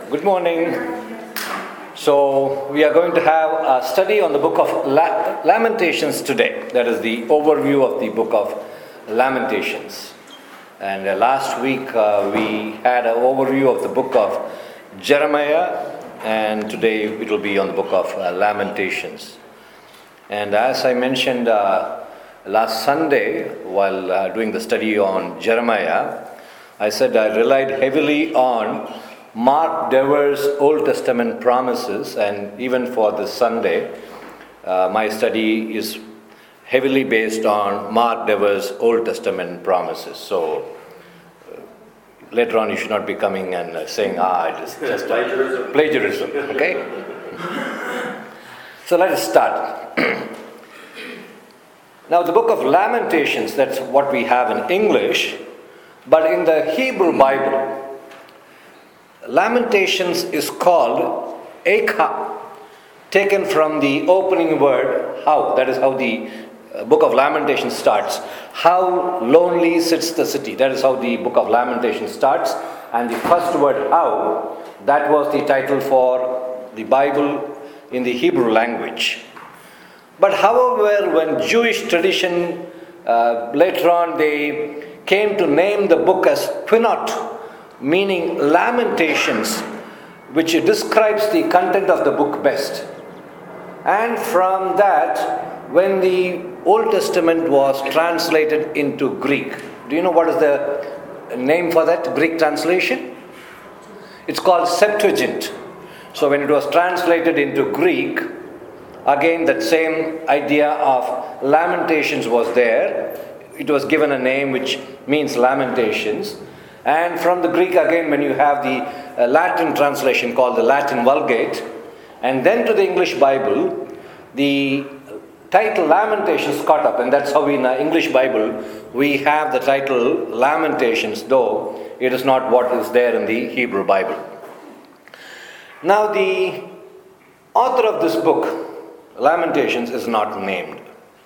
Good morning. So, we are going to have a study on the book of Lamentations today. That is the overview of the book of Lamentations. And last week we had an overview of the book of Jeremiah, and today it will be on the book of Lamentations. And as I mentioned last Sunday while doing the study on Jeremiah, I said I relied heavily on Mark Dever's Old Testament promises, and even for this Sunday, my study is heavily based on Mark Dever's Old Testament promises. So later on, you should not be coming and saying, it's just plagiarism. Okay? So let us start. Now, the book of Lamentations, that's what we have in English, but in the Hebrew Bible, Lamentations is called Ekha, taken from the opening word, how. That is how the book of Lamentations starts. How lonely sits the city. That is how the book of Lamentations starts. And the first word, how, that was the title for the Bible in the Hebrew language. But however, when Jewish tradition, later on they came to name the book as Quinot, meaning lamentations, which describes the content of the book best. And from that, when the Old Testament was translated into Greek, do you know what is the name for that Greek translation? It's called Septuagint. So when it was translated into Greek, again that same idea of lamentations was there. It was given a name which means lamentations. And from the Greek again, when you have the Latin translation called the Latin Vulgate, and then to the English Bible, the title Lamentations caught up, and that's how in the English Bible we have the title Lamentations, though it is not what is there in the Hebrew Bible. Now the author of this book, Lamentations, is not named.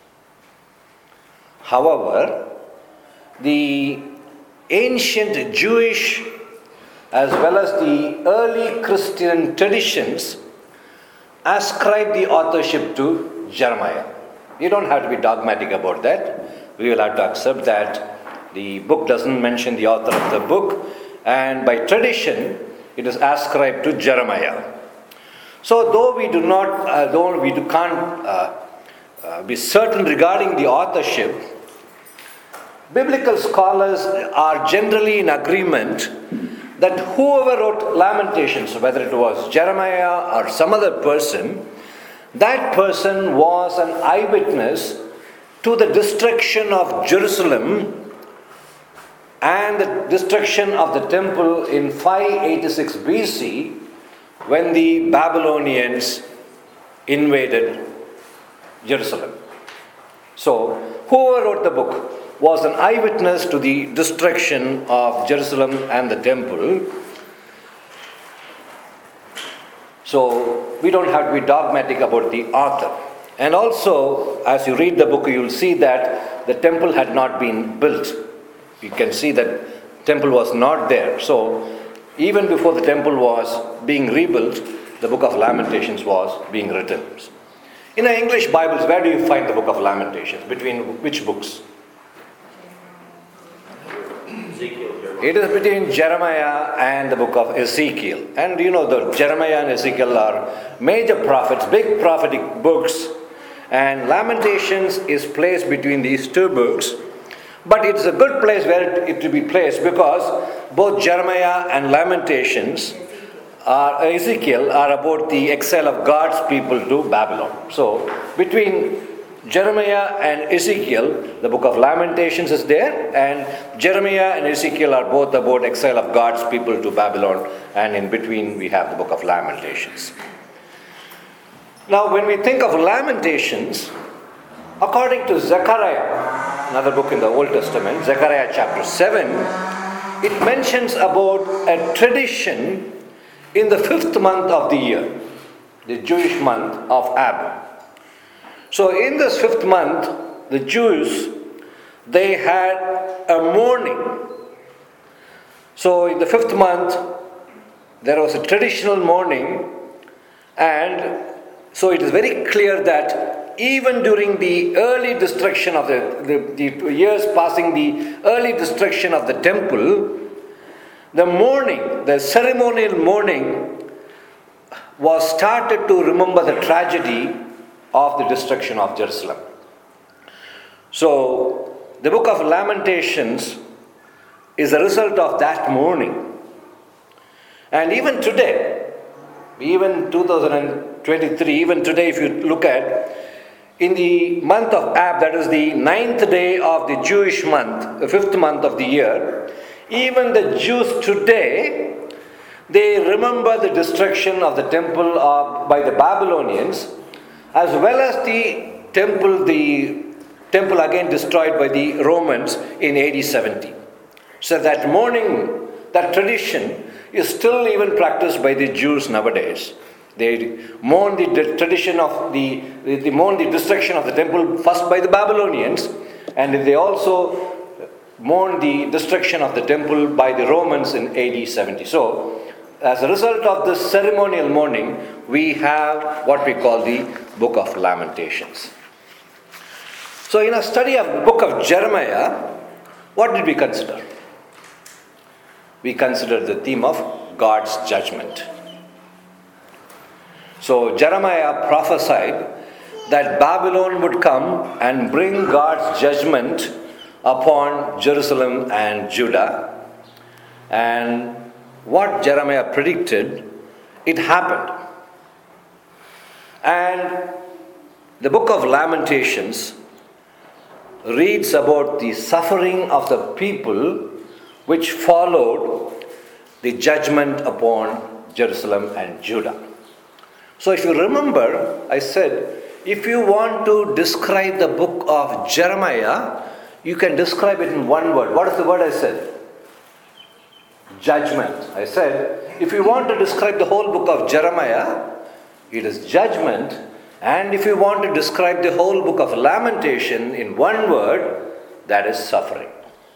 However, the ancient Jewish as well as the early Christian traditions ascribe the authorship to Jeremiah. You don't have to be dogmatic about that. We will have to accept that the book doesn't mention the author of the book, and by tradition it is ascribed to Jeremiah. So though we can't be certain regarding the authorship, biblical scholars are generally in agreement that whoever wrote Lamentations, whether it was Jeremiah or some other person, that person was an eyewitness to the destruction of Jerusalem and the destruction of the temple in 586 BC when the Babylonians invaded Jerusalem. So, whoever wrote the book was an eyewitness to the destruction of Jerusalem and the temple. So we don't have to be dogmatic about the author. And also, as you read the book, you will see that the temple had not been built. You can see that temple was not there. So even before the temple was being rebuilt, the book of Lamentations was being written. In the English Bibles, where do you find the book of Lamentations? Between which books? It is between Jeremiah and the book of Ezekiel. And you know that Jeremiah and Ezekiel are major prophets, big prophetic books. And Lamentations is placed between these two books. But it's a good place where it to be placed because both Jeremiah and Lamentations Ezekiel are about the exile of God's people to Babylon. So between Jeremiah and Ezekiel, the book of Lamentations is there, and Jeremiah and Ezekiel are both about exile of God's people to Babylon, and in between we have the book of Lamentations. Now when we think of Lamentations, according to Zechariah, another book in the Old Testament, Zechariah chapter 7, it mentions about a tradition in the 5th month of the year, the Jewish month of Ab. So in this 5th month, the Jews, they had a mourning. So in the 5th month, there was a traditional mourning, and so it is very clear that even during the early destruction of the years passing the early destruction of the temple, the mourning, the ceremonial mourning was started to remember the tragedy of the destruction of Jerusalem. So, the book of Lamentations is a result of that mourning. And even today, even 2023, even today if you look at, in the month of Ab, that is the 9th day of the Jewish month, the 5th month of the year, even the Jews today, they remember the destruction of the temple by the Babylonians, as well as the temple again destroyed by the Romans in AD 70. So that mourning, that tradition is still even practiced by the Jews nowadays. They mourn the tradition of they mourn the destruction of the temple first by the Babylonians, and they also mourn the destruction of the temple by the Romans in AD 70. So, as a result of this ceremonial mourning, we have what we call the Book of Lamentations. So, in a study of the book of Jeremiah, what did we consider? We considered the theme of God's judgment. So, Jeremiah prophesied that Babylon would come and bring God's judgment upon Jerusalem and Judah. And what Jeremiah predicted, it happened. And the book of Lamentations reads about the suffering of the people which followed the judgment upon Jerusalem and Judah. So if you remember, I said, if you want to describe the book of Jeremiah, you can describe it in one word. What is the word I said? Judgment. I said, if you want to describe the whole book of Jeremiah, it is judgment. And if you want to describe the whole book of Lamentation in one word, that is suffering.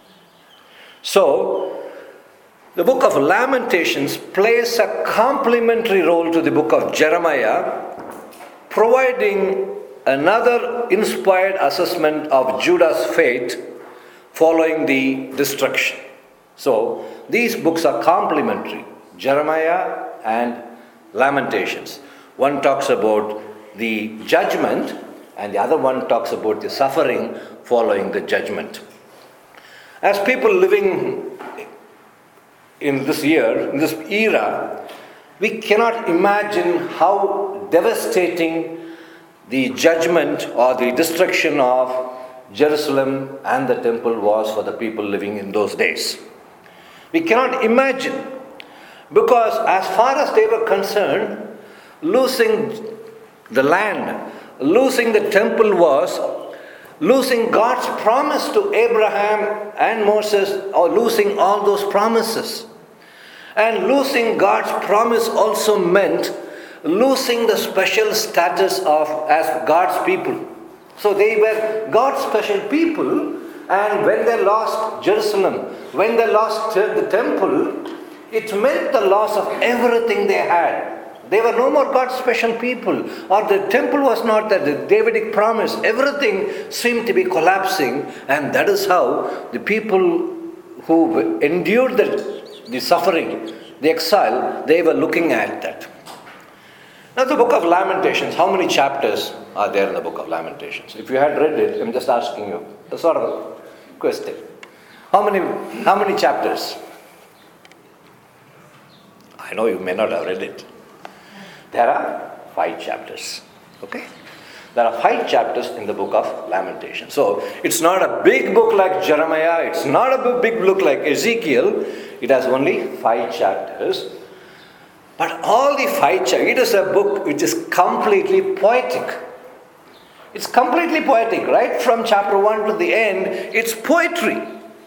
So, the book of Lamentations plays a complementary role to the book of Jeremiah, providing another inspired assessment of Judah's fate following the destruction. So, these books are complementary, Jeremiah and Lamentations. One talks about the judgment and the other one talks about the suffering following the judgment. As people living in this year, in this era, we cannot imagine how devastating the judgment or the destruction of Jerusalem and the temple was for the people living in those days. We cannot imagine, because as far as they were concerned, losing the land, losing the temple was losing God's promise to Abraham and Moses, or losing all those promises. And losing God's promise also meant losing the special status of as God's people. So they were God's special people, and when they lost Jerusalem, when they lost the temple, it meant the loss of everything they had. They were no more God's special people, or the temple was not the Davidic promise. Everything seemed to be collapsing, and that is how the people who endured the suffering, the exile, they were looking at that. Now the book of Lamentations, how many chapters are there in the book of Lamentations? If you had read it, I'm just asking you a sort of a question. How many chapters? I know you may not have read it. There are 5 chapters. Okay? There are 5 chapters in the book of Lamentations. So it's not a big book like Jeremiah. It's not a big book like Ezekiel. It has only 5 chapters. But all the 5 chapters, it is a book which is completely poetic. It's completely poetic, right? From chapter 1 to the end, it's poetry.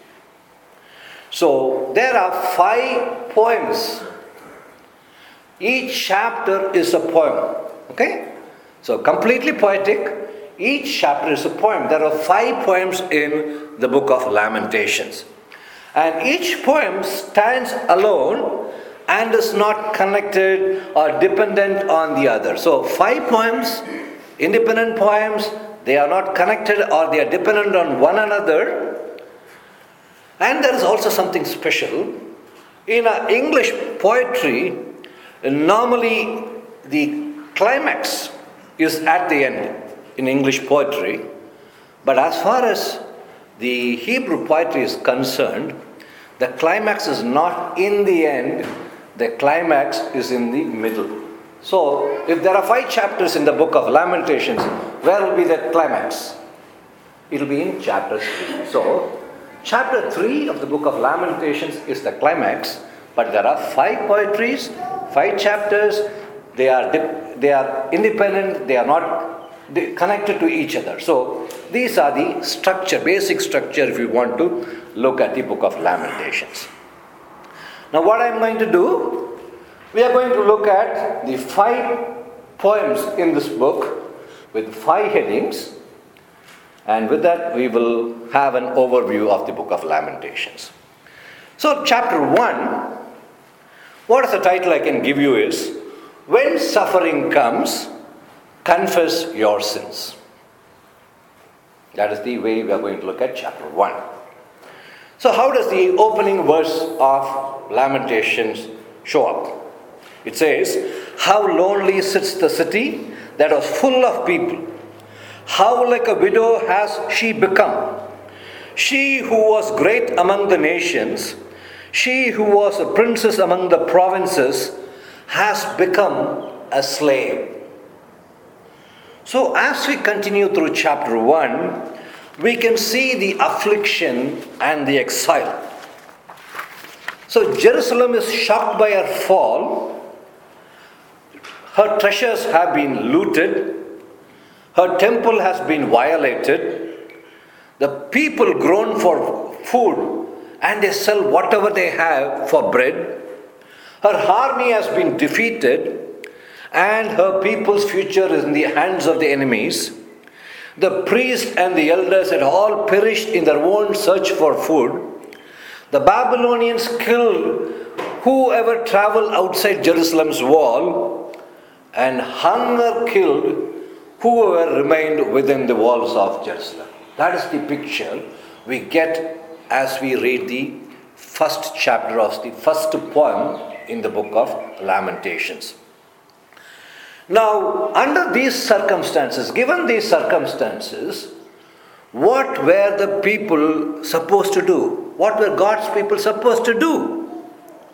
So there are 5 poems. Each chapter is a poem. Okay? So completely poetic. Each chapter is a poem. There are 5 poems in the book of Lamentations. And each poem stands alone and is not connected or dependent on the other. So 5 poems, independent poems, they are not connected or they are dependent on one another. And there is also something special. In English poetry, normally the climax is at the end in English poetry. But as far as the Hebrew poetry is concerned, the climax is not in the end, the climax is in the middle. So, if there are 5 chapters in the book of Lamentations, where will be the climax? It will be in chapter 3. So, chapter 3 of the book of Lamentations is the climax, but there are 5 poetries, 5 chapters, they are independent, they are not connected to each other. So, these are the structure, basic structure if you want to look at the book of Lamentations. Now what I am going to do, we are going to look at the 5 poems in this book with 5 headings, and with that we will have an overview of the book of Lamentations. So chapter 1, what is the title I can give you is, When Suffering Comes, Confess Your Sins. That is the way we are going to look at chapter 1. So how does the opening verse of Lamentations show up? It says, how lonely sits the city that was full of people. How like a widow has she become. She who was great among the nations, she who was a princess among the provinces, has become a slave. So as we continue through chapter 1, we can see the affliction and the exile. So Jerusalem is shocked by her fall. Her treasures have been looted. Her temple has been violated. The people groan for food and they sell whatever they have for bread. Her army has been defeated and her people's future is in the hands of the enemies. The priests and the elders had all perished in their own search for food. The Babylonians killed whoever traveled outside Jerusalem's wall, and hunger killed whoever remained within the walls of Jerusalem. That is the picture we get as we read the first chapter of the first poem in the book of Lamentations. Now, under these circumstances, given these circumstances, what were the people supposed to do? What were God's people supposed to do?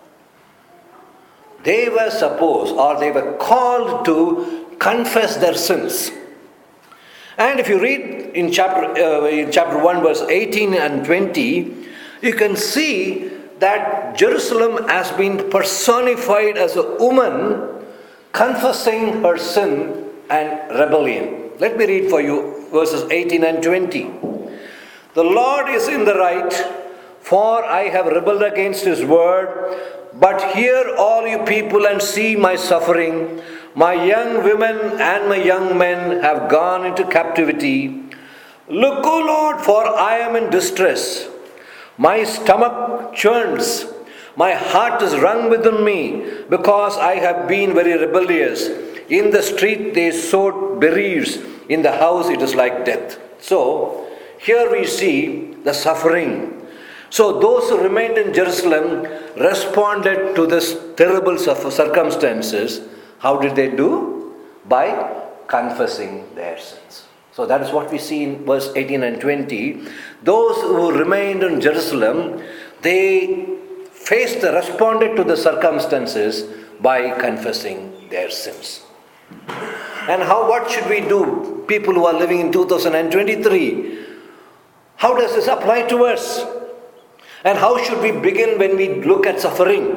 They were supposed, or they were called to confess their sins. And if you read in chapter 1, verse 18 and 20, you can see that Jerusalem has been personified as a woman confessing her sin and rebellion. Let me read for you verses 18 and 20. The Lord is in the right, for I have rebelled against his word. But hear all you people and see my suffering. My young women and my young men have gone into captivity. Look, O Lord, for I am in distress. My stomach churns. My heart is wrung within me, because I have been very rebellious. In the street they sowed bereaves. In the house it is like death. So, here we see the suffering. So those who remained in Jerusalem responded to this terrible circumstances. How did they do? By confessing their sins. So that is what we see in verse 18 and 20. Those who remained in Jerusalem, they responded to the circumstances by confessing their sins. And what should we do, people who are living in 2023? How does this apply to us? And how should we begin when we look at suffering?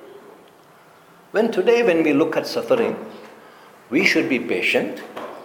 When we look at suffering, we should be patient.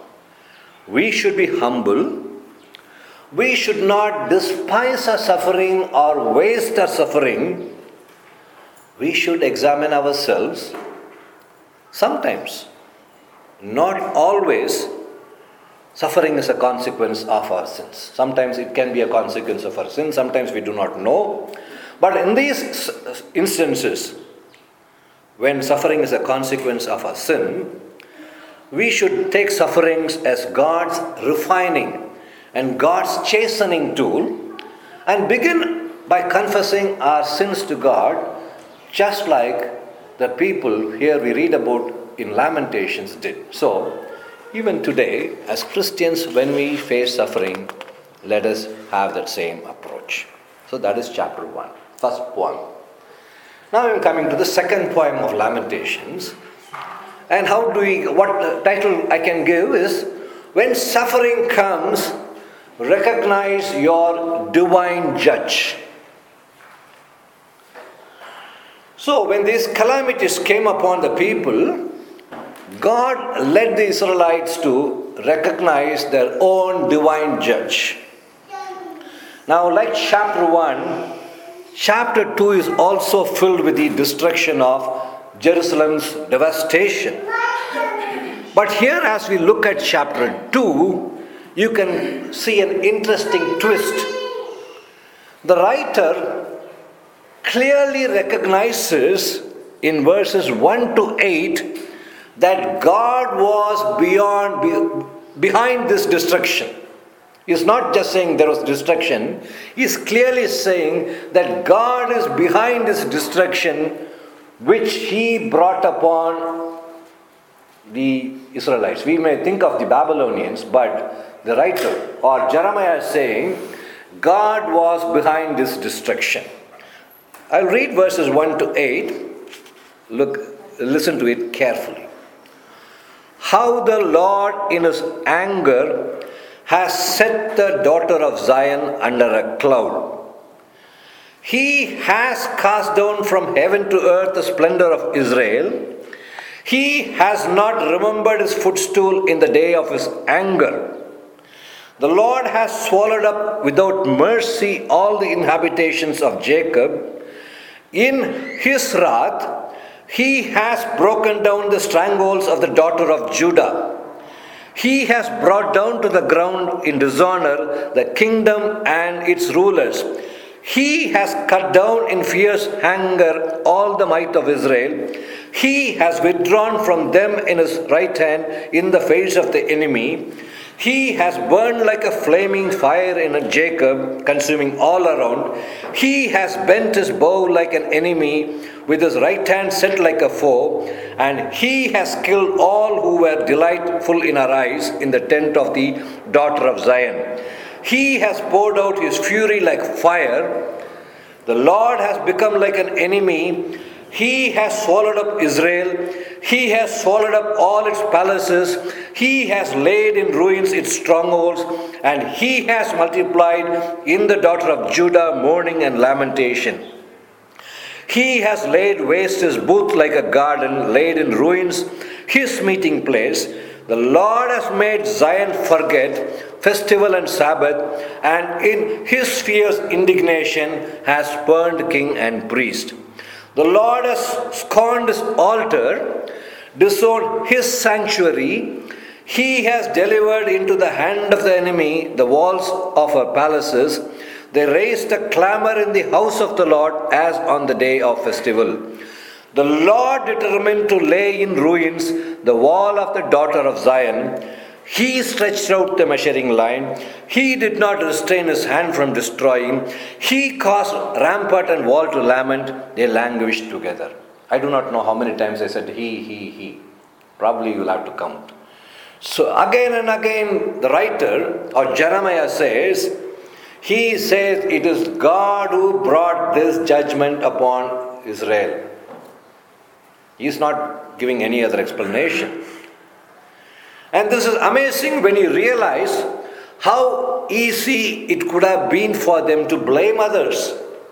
We should be humble. We should not despise our suffering or waste our suffering. We should examine ourselves. Sometimes, not always, suffering is a consequence of our sins. Sometimes it can be a consequence of our sins. Sometimes we do not know. But in these instances, when suffering is a consequence of our sin, we should take sufferings as God's refining and God's chastening tool and begin by confessing our sins to God, just like the people here we read about in Lamentations did. So, even today, as Christians, when we face suffering, let us have that same approach. So that is chapter 1, first poem. Now I am coming to the second poem of Lamentations. And what title I can give is, when suffering comes, recognize your divine judge. So when these calamities came upon the people, God led the Israelites to recognize their own divine judge. Now, like chapter 1, chapter 2 is also filled with the destruction of Jerusalem's devastation. But here, as we look at chapter 2, you can see an interesting twist. The writer clearly recognizes in verses 1 to 8 that God was behind this destruction. He's not just saying there was destruction. He's clearly saying that God is behind this destruction which He brought upon the Israelites. We may think of the Babylonians, but the writer or Jeremiah is saying God was behind this destruction. I'll read verses 1 to 8. Listen to it carefully. How the Lord in His anger has set the daughter of Zion under a cloud. He has cast down from heaven to earth the splendor of Israel. He has not remembered His footstool in the day of His anger. The Lord has swallowed up without mercy all the inhabitations of Jacob. In His wrath, He has broken down the strongholds of the daughter of Judah. He has brought down to the ground in dishonor the kingdom and its rulers. He has cut down in fierce anger all the might of Israel. He has withdrawn from them in His right hand in the face of the enemy. He has burned like a flaming fire in Jacob, consuming all around. He has bent His bow like an enemy, with His right hand set like a foe. And He has killed all who were delightful in our eyes in the tent of the daughter of Zion. He has poured out His fury like fire. The Lord has become like an enemy. He has swallowed up Israel. He has swallowed up all its palaces. He has laid in ruins its strongholds. And He has multiplied in the daughter of Judah mourning and lamentation. He has laid waste His booth like a garden, laid in ruins His meeting place. The Lord has made Zion forget festival and Sabbath, and in His fierce indignation has spurned king and priest. The Lord has scorned His altar, disowned His sanctuary. He has delivered into the hand of the enemy the walls of her palaces. They raised a clamor in the house of the Lord as on the day of festival. The Lord determined to lay in ruins the wall of the daughter of Zion. He stretched out the measuring line. He did not restrain His hand from destroying. He caused rampart and wall to lament. They languished together. I do not know how many times I said he. Probably you will have to count. So again and again the writer or Jeremiah says, he says it is God who brought this judgment upon Israel. He is not giving any other explanation. And this is amazing when you realize how easy it could have been for them to blame others.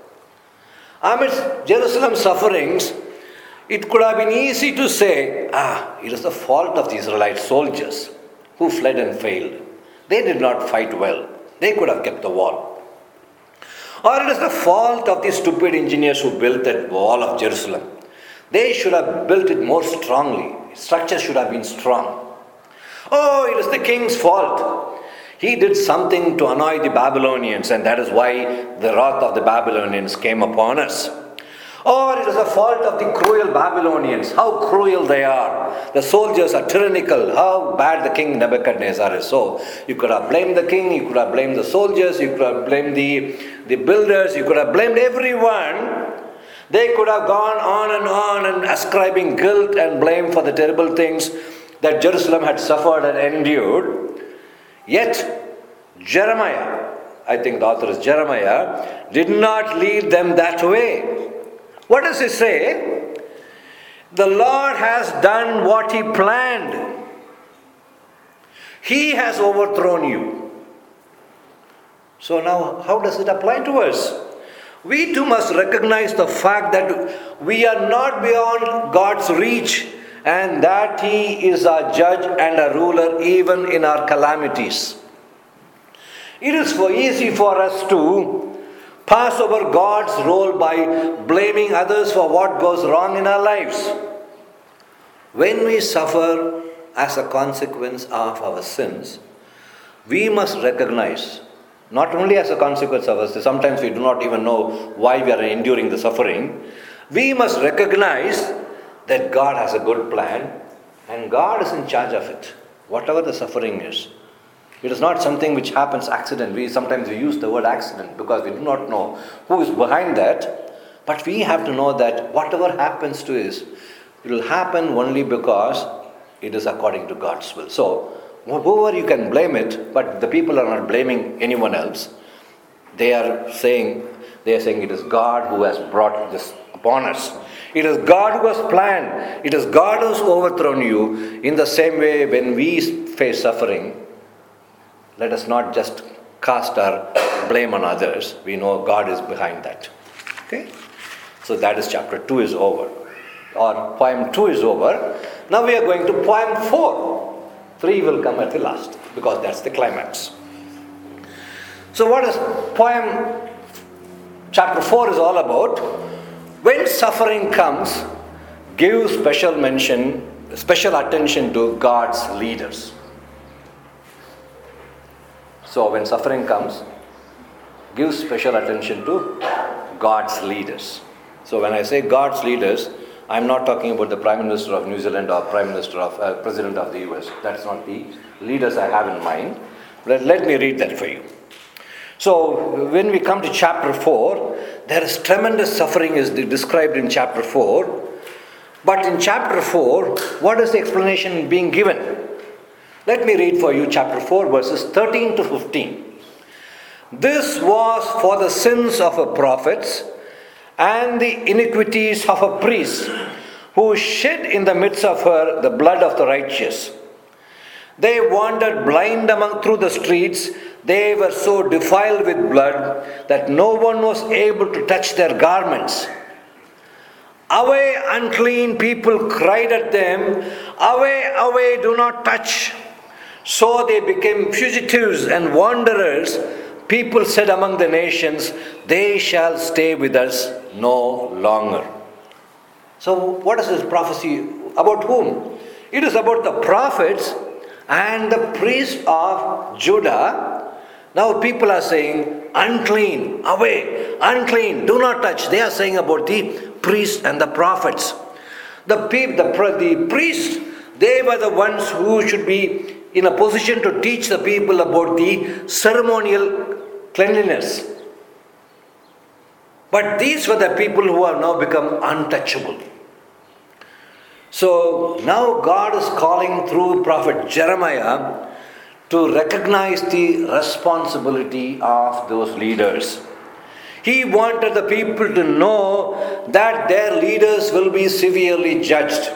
Amidst Jerusalem's sufferings, it could have been easy to say, it is the fault of the Israelite soldiers who fled and failed. They did not fight well. They could have kept the wall. Or it is the fault of the stupid engineers who built that wall of Jerusalem. They should have built it more strongly. Structure should have been strong. Oh, it is the king's fault. He did something to annoy the Babylonians, and that is why the wrath of the Babylonians came upon us. Or it is the fault of the cruel Babylonians. How cruel they are. The soldiers are tyrannical. How bad the king Nebuchadnezzar is. So you could have blamed the king, you could have blamed the soldiers, you could have blamed the builders, you could have blamed everyone. They could have gone on and ascribing guilt and blame for the terrible things that Jerusalem had suffered and endured. Yet Jeremiah, I think the author is Jeremiah, did not lead them that way. What does he say? The Lord has done what he planned. He has overthrown you. So now, how does it apply to us? We too must recognize the fact that we are not beyond God's reach and that he is our judge and a ruler even in our calamities. It is easy for us to pass over God's role by blaming others for what goes wrong in our lives. When we suffer as a consequence of our sins, we must recognize, not only as a consequence of us, sometimes we do not even know why we are enduring the suffering. We must recognize that God has a good plan and God is in charge of it, whatever the suffering is. It is not something which happens accident. Sometimes we use the word accident because we do not know who is behind that. But we have to know that whatever happens to us, it will happen only because it is according to God's will. So, whoever you can blame it, but the people are not blaming anyone else. They are saying it is God who has brought this upon us. It is God who has planned. It is God who has overthrown you. In the same way, when we face suffering, let us not just cast our blame on others. We know God is behind that. Okay? So that is chapter 2 is over. Or poem 2 is over. Now we are going to poem 4. 3 will come at the last because that's the climax. So what is poem chapter 4 is all about? When suffering comes, give special attention to God's leaders. So when suffering comes, give special attention to God's leaders. So when I say God's leaders, I'm not talking about the Prime Minister of New Zealand or President of the US. That's not the leaders I have in mind. But let me read that for you. So when we come to chapter 4, there is tremendous suffering is described in chapter 4. But in chapter 4, what is the explanation being given? Let me read for you chapter 4 verses 13 to 15. This was for the sins of her prophets and the iniquities of her priests, who shed in the midst of her the blood of the righteous. They wandered blind through the streets. They were so defiled with blood that no one was able to touch their garments. Away, unclean people cried at them. Away, away, do not touch. So they became fugitives and wanderers. People said among the nations, they shall stay with us no longer. So what is this prophecy about whom? It is about the prophets and the priests of Judah. Now people are saying, unclean, away, unclean, do not touch. They are saying about the priests and the prophets. The priests, they were the ones who should be in a position to teach the people about the ceremonial cleanliness. But these were the people who have now become untouchable. So now God is calling through prophet Jeremiah to recognize the responsibility of those leaders. He wanted the people to know that their leaders will be severely judged.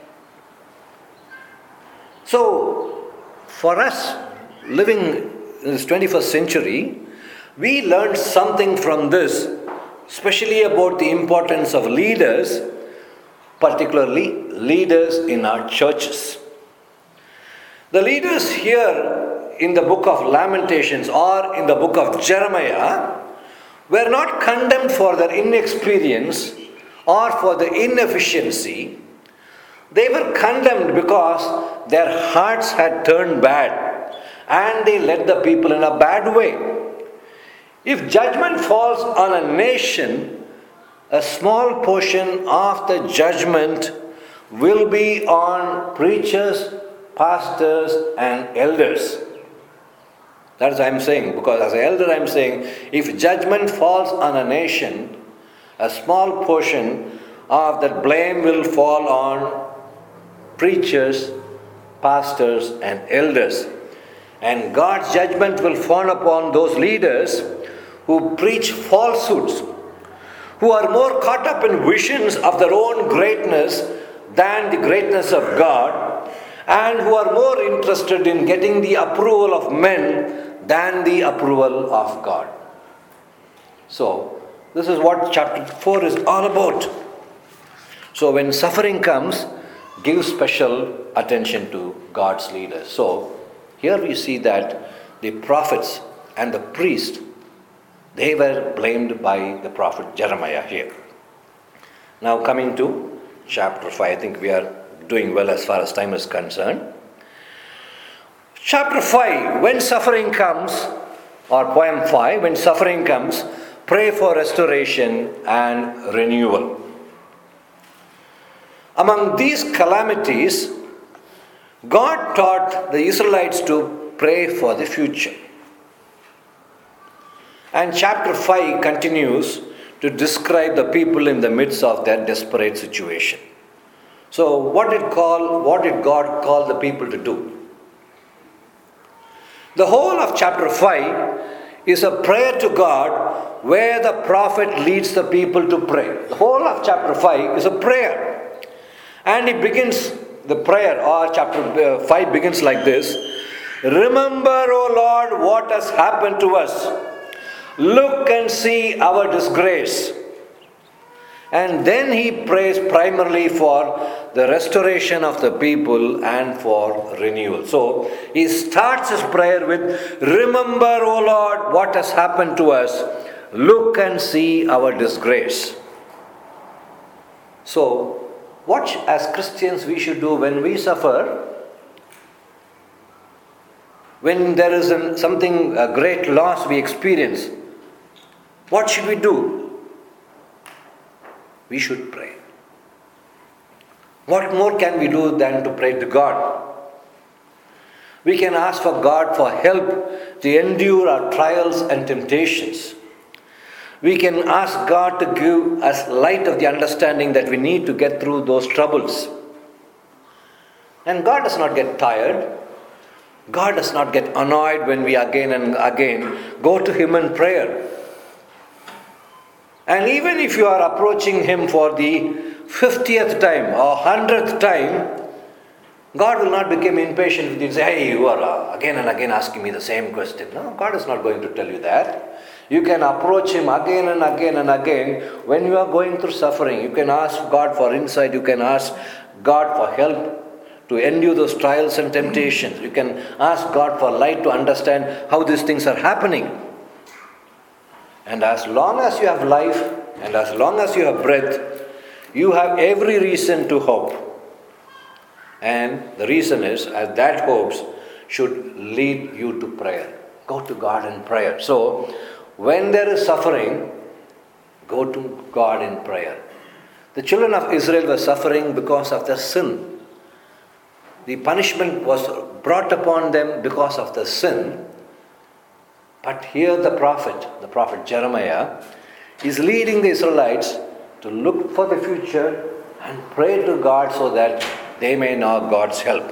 So, for us living in this 21st century, we learned something from this, especially about the importance of leaders, particularly leaders in our churches. The leaders here in the book of Lamentations or in the book of Jeremiah were not condemned for their inexperience or for the inefficiency. They were condemned because their hearts had turned bad and they led the people in a bad way. If judgment falls on a nation, a small portion of the judgment will be on preachers, pastors, and elders. That's what I'm saying, because as an elder I'm saying, if judgment falls on a nation, a small portion of that blame will fall on preachers, pastors, and elders. And God's judgment will fall upon those leaders who preach falsehoods, who are more caught up in visions of their own greatness than the greatness of God, and who are more interested in getting the approval of men than the approval of God. So, this is what chapter 4 is all about. So, when suffering comes, give special attention to God's leaders. So, here we see that the prophets and the priests, they were blamed by the prophet Jeremiah here. Now coming to chapter 5, I think we are doing well as far as time is concerned. Chapter 5, when suffering comes, or poem 5, when suffering comes, pray for restoration and renewal. Among these calamities, God taught the Israelites to pray for the future. And chapter 5 continues to describe the people in the midst of their desperate situation. So what did God call the people to do? The whole of chapter 5 is a prayer to God where the prophet leads the people to pray. The whole of chapter 5 is a prayer. And he begins the prayer, or chapter 5 begins like this: Remember, O Lord, what has happened to us. Look and see our disgrace. And then he prays primarily for the restoration of the people and for renewal. So he starts his prayer with, Remember, O Lord, what has happened to us. Look and see our disgrace. So, what as Christians we should do when we suffer? When there is a great loss we experience, what should we do? We should pray. What more can we do than to pray to God? We can ask for God for help to endure our trials and temptations. We can ask God to give us light of the understanding that we need to get through those troubles. And God does not get tired. God does not get annoyed when we again and again go to Him in prayer. And even if you are approaching Him for the 50th time or 100th time, God will not become impatient with you and say, hey, you are again and again asking me the same question. No, God is not going to tell you that. You can approach Him again and again and again when you are going through suffering. You can ask God for insight. You can ask God for help to endure those trials and temptations. You can ask God for light to understand how these things are happening. And as long as you have life and as long as you have breath, you have every reason to hope. And the reason is, as that hopes should lead you to prayer. Go to God in prayer. So, when there is suffering, go to God in prayer. The children of Israel were suffering because of their sin. The punishment was brought upon them because of the sin. But here the prophet Jeremiah, is leading the Israelites to look for the future and pray to God so that they may know God's help.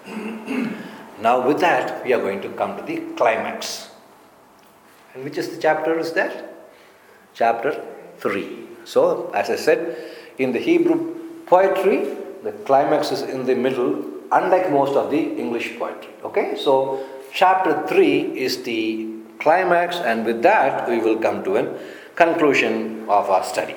Now with that, we are going to come to the climax. And which is the chapter is that? Chapter 3. So, as I said, in the Hebrew poetry, the climax is in the middle, unlike most of the English poetry. Okay? So, chapter 3 is the climax, and with that, we will come to a conclusion of our study.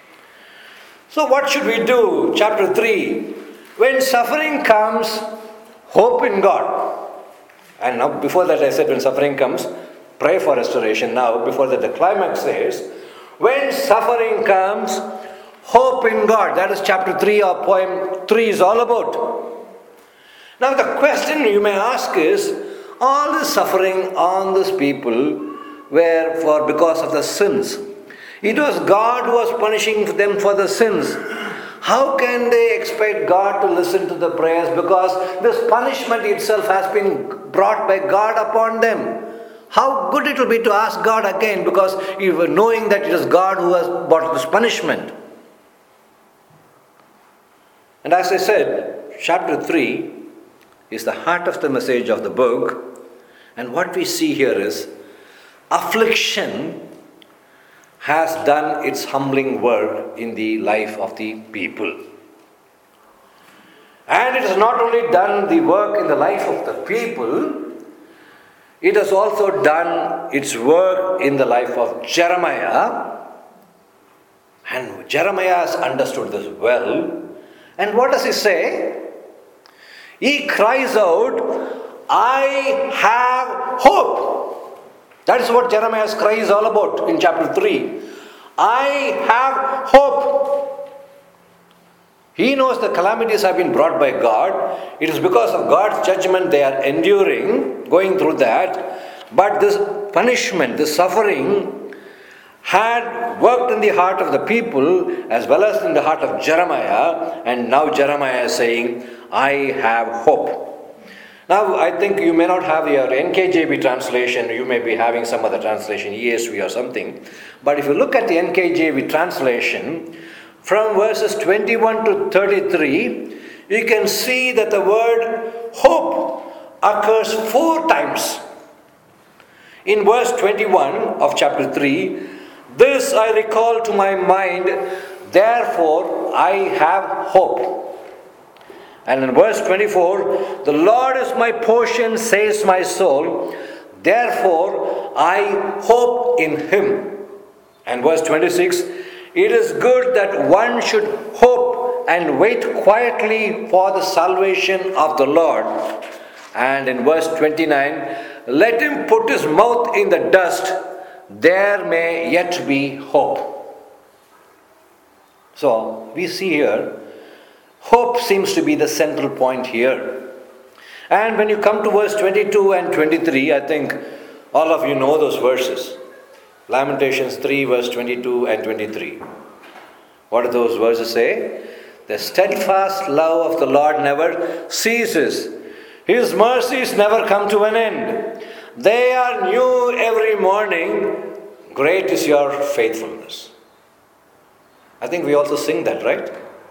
So, what should we do? Chapter 3. When suffering comes, hope in God. And now, before that I said when suffering comes, pray for restoration. Now, before that the climax says, when suffering comes, hope in God. That is chapter 3 or poem 3 is all about. Now the question you may ask is, all the suffering on these people were because of the sins. It was God who was punishing them for the sins. How can they expect God to listen to the prayers? Because this punishment itself has been brought by God upon them. How good it will be to ask God again, because you were knowing that it is God who has brought this punishment. And as I said, chapter 3 is the heart of the message of the book. And what we see here is affliction has done its humbling work in the life of the people. And it has not only done the work in the life of the people, it has also done its work in the life of Jeremiah. And Jeremiah has understood this well. And what does he say? He cries out, I have hope. That is what Jeremiah's cry is all about in chapter 3. I have hope. He knows the calamities have been brought by God. It is because of God's judgment they are enduring, going through that. But this punishment, this suffering, had worked in the heart of the people as well as in the heart of Jeremiah. And now Jeremiah is saying, I have hope. Now, I think you may not have your NKJV translation, you may be having some other translation, ESV or something. But if you look at the NKJV translation, from verses 21 to 33, you can see that the word hope occurs 4 times. In verse 21 of chapter 3, this I recall to my mind, therefore I have hope. And in verse 24, the Lord is my portion, says my soul, therefore I hope in him. And verse 26, it is good that one should hope and wait quietly for the salvation of the Lord. And in verse 29, let him put his mouth in the dust, there may yet be hope. So we see here, hope seems to be the central point here. And when you come to verse 22 and 23, I think all of you know those verses. Lamentations 3 verse 22 and 23. What do those verses say? The steadfast love of the Lord never ceases. His mercies never come to an end. They are new every morning. Great is your faithfulness. I think we also sing that, right?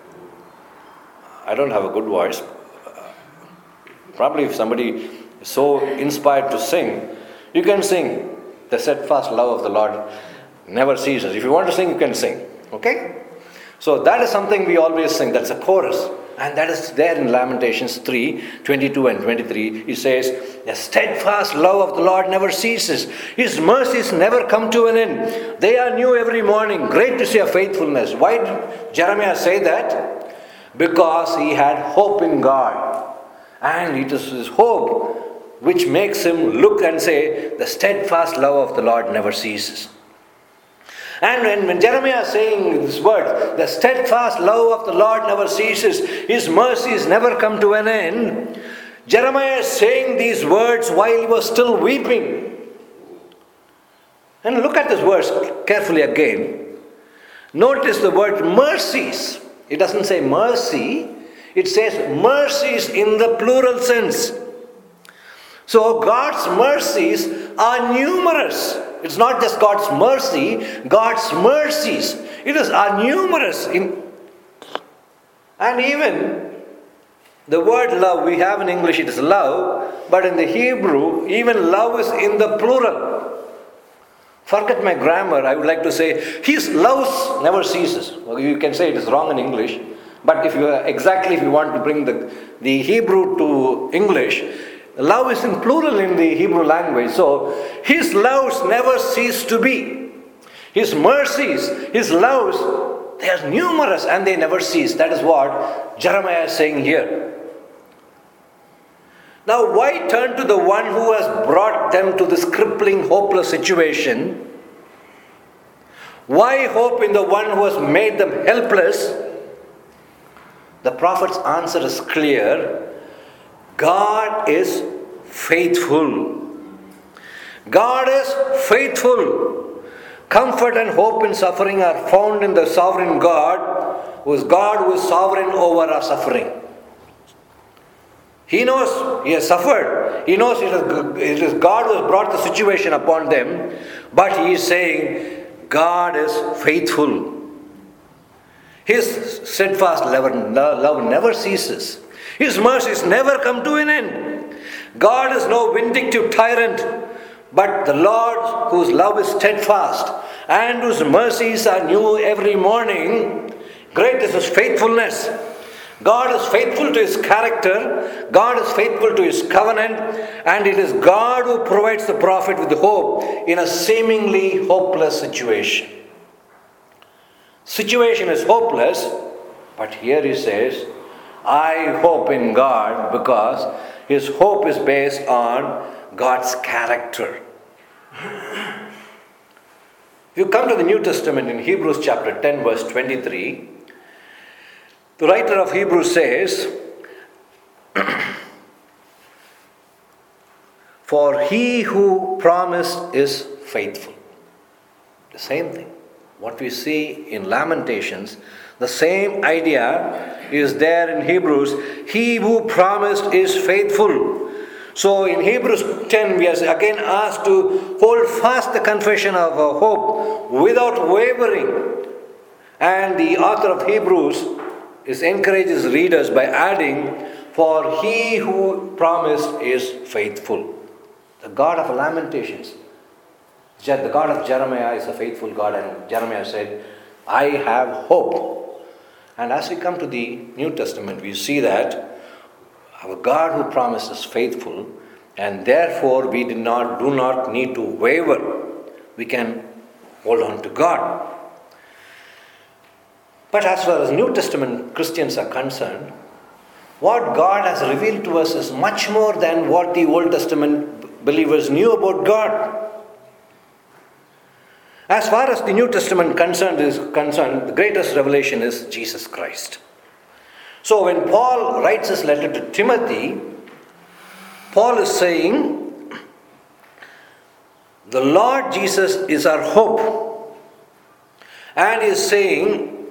I don't have a good voice. Probably if somebody is so inspired to sing, you can sing. The steadfast love of the Lord never ceases. If you want to sing, you can sing. Okay? So that is something we always sing. That's a chorus. And that is there in Lamentations 3, 22 and 23. It says, the steadfast love of the Lord never ceases. His mercies never come to an end. They are new every morning. Great is your faithfulness. Why did Jeremiah say that? Because he had hope in God. And it is his hope which makes him look and say, the steadfast love of the Lord never ceases. And when Jeremiah is saying this word, the steadfast love of the Lord never ceases, his mercies never come to an end, Jeremiah is saying these words while he was still weeping. And look at this verse carefully again. Notice the word mercies. It doesn't say mercy, it says mercies in the plural sense. So God's mercies are numerous. It's not just God's mercy, God's mercies. Are numerous. And even the word love, we have in English it is love, but in the Hebrew, even love is in the plural. Forget my grammar, I would like to say, his love never ceases. Well, you can say it is wrong in English, but if you want to bring the Hebrew to English, love is in plural in the Hebrew language. So, his loves never cease to be. His mercies, his loves, they are numerous and they never cease. That is what Jeremiah is saying here. Now, why turn to the one who has brought them to this crippling, hopeless situation? Why hope in the one who has made them helpless? The prophet's answer is clear. God is faithful. God is faithful. Comfort and hope in suffering are found in the sovereign God who is sovereign over our suffering. He knows he has suffered. He knows it is God who has brought the situation upon them. But he is saying, God is faithful. His steadfast love never ceases. His mercies never come to an end. God is no vindictive tyrant, but the Lord whose love is steadfast and whose mercies are new every morning. Great is His faithfulness. God is faithful to His character. God is faithful to His covenant. And it is God who provides the prophet with hope in a seemingly hopeless situation. Situation is hopeless, but here he says, I hope in God, because his hope is based on God's character. If you come to the New Testament in Hebrews chapter 10 verse 23, the writer of Hebrews says, for he who promised is faithful. The same thing. What we see in Lamentations, the same idea is there in Hebrews. He who promised is faithful. So in Hebrews 10, we are again asked to hold fast the confession of our hope without wavering. And the author of Hebrews encourages readers by adding, for he who promised is faithful. The God of Lamentations, the God of Jeremiah is a faithful God, and Jeremiah said, I have hope. And as we come to the New Testament, we see that our God who promised is faithful, and therefore we do not need to waver. We can hold on to God. But as far as New Testament Christians are concerned, what God has revealed to us is much more than what the Old Testament believers knew about God. As far as the New Testament is concerned, the greatest revelation is Jesus Christ. So when Paul writes his letter to Timothy, Paul is saying, the Lord Jesus is our hope. And he is saying,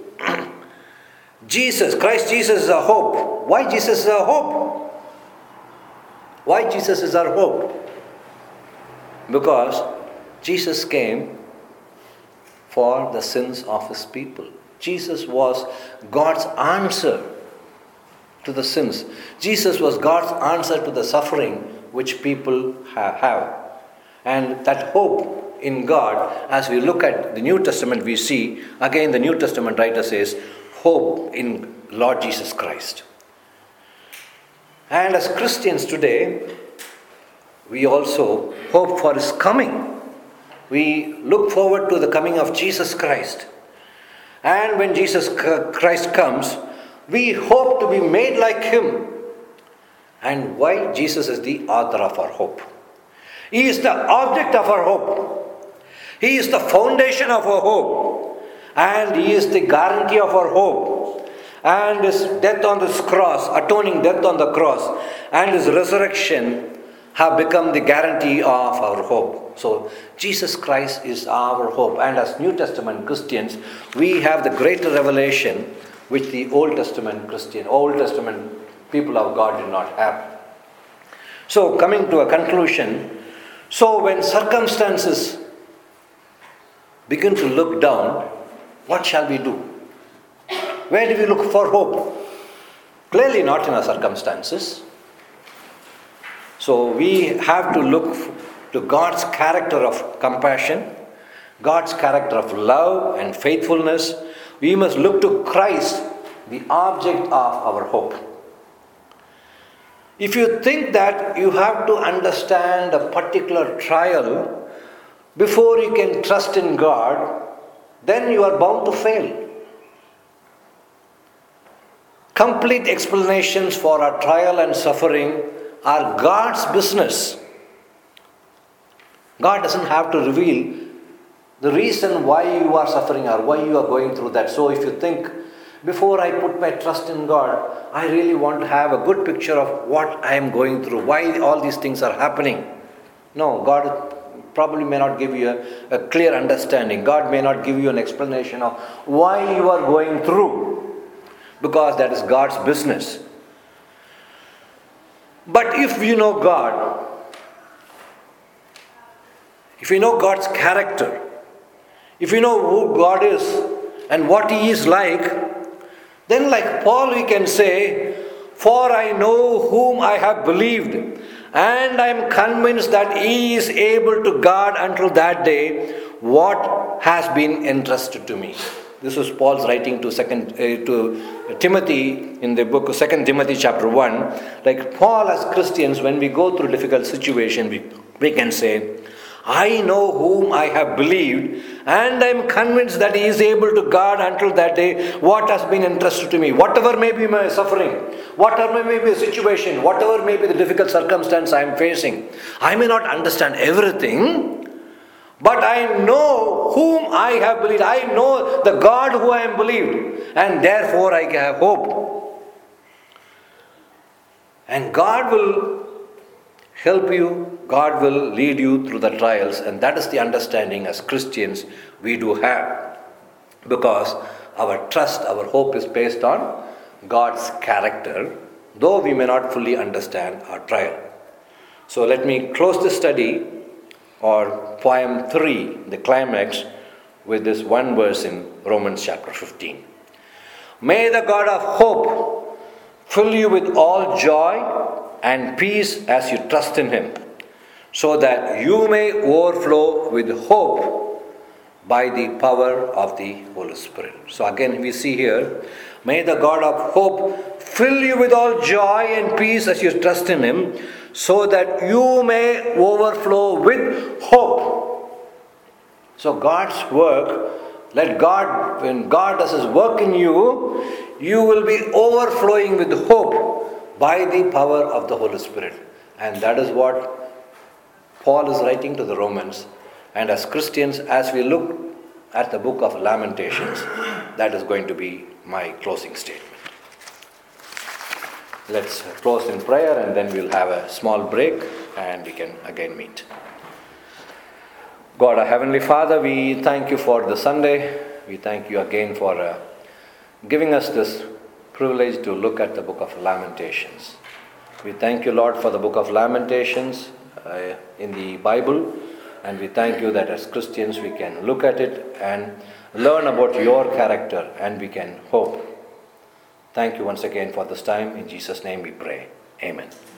Christ Jesus is our hope. Why Jesus is our hope? Why Jesus is our hope? Because Jesus came for the sins of his people. Jesus was God's answer to the sins. Jesus was God's answer to the suffering which people have. And that hope in God, as we look at the New Testament, we see, again the New Testament writer says, hope in Lord Jesus Christ. And as Christians today, we also hope for his coming. We look forward to the coming of Jesus Christ. And when Jesus Christ comes, we hope to be made like him. And why? Jesus is the author of our hope. He is the object of our hope. He is the foundation of our hope. And he is the guarantee of our hope. And his death on this cross, atoning death on the cross, and his resurrection have become the guarantee of our hope. So Jesus Christ is our hope. And as New Testament Christians, we have the greater revelation which the Old Testament people of God did not have. So coming to a conclusion, so when circumstances begin to look down, what shall we do? Where do we look for hope? Clearly not in our circumstances. So we have to look to God's character of compassion, God's character of love and faithfulness. We must look to Christ, the object of our hope. If you think that you have to understand a particular trial before you can trust in God, then you are bound to fail. Complete explanations for our trial and suffering are God's business. God doesn't have to reveal the reason why you are suffering or why you are going through that. So if you think, before I put my trust in God, I really want to have a good picture of what I am going through, why all these things are happening. No, God probably may not give you a clear understanding. God may not give you an explanation of why you are going through, because that is God's business. But if you know God, if you know God's character, if you know who God is and what He is like, then like Paul we can say, "For I know whom I have believed, and I am convinced that He is able to guard until that day what has been entrusted to me." This was Paul's writing to Timothy in the book of 2 Timothy chapter 1. Like Paul, as Christians, when we go through difficult situation, we can say, "I know whom I have believed, and I am convinced that He is able to guard until that day what has been entrusted to me." Whatever may be my suffering, whatever may be the situation, whatever may be the difficult circumstance I am facing, I may not understand everything, but I know whom I have believed. I know the God who I am believed, and therefore I have hope. And God will help you, God will lead you through the trials, and that is the understanding as Christians we do have. Because our trust, our hope is based on God's character, though we may not fully understand our trial. So let me close this study, or poem 3, the climax, with this one verse in Romans chapter 15. "May the God of hope fill you with all joy and peace as you trust in Him, so that you may overflow with hope by the power of the Holy Spirit." So again we see here, "May the God of hope fill you with all joy and peace as you trust in Him, so that you may overflow with hope." So God's work, when God does His work in you, you will be overflowing with hope by the power of the Holy Spirit. And that is what Paul is writing to the Romans. And as Christians, as we look at the book of Lamentations, that is going to be my closing statement. Let's close in prayer, and then we'll have a small break and we can again meet. God, our Heavenly Father, we thank You for the Sunday. We thank You again for giving us this privilege to look at the book of Lamentations. We thank You, Lord, for the book of Lamentations in the Bible, and we thank You that as Christians we can look at it and learn about Your character, and we can hope. Thank You once again for this time. In Jesus' name we pray. Amen.